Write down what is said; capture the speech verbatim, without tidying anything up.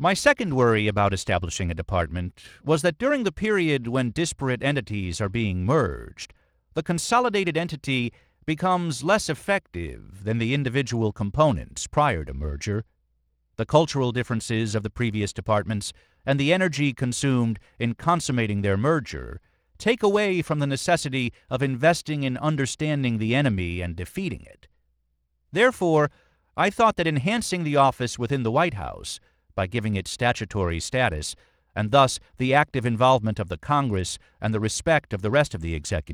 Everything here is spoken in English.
My second worry about establishing a department was that during the period when disparate entities are being merged, the consolidated entity becomes less effective than the individual components prior to merger. The cultural differences of the previous departments and the energy consumed in consummating their merger take away from the necessity of investing in understanding the enemy and defeating it. Therefore, I thought that enhancing the office within the White House by giving it statutory status, and thus the active involvement of the Congress and the respect of the rest of the executive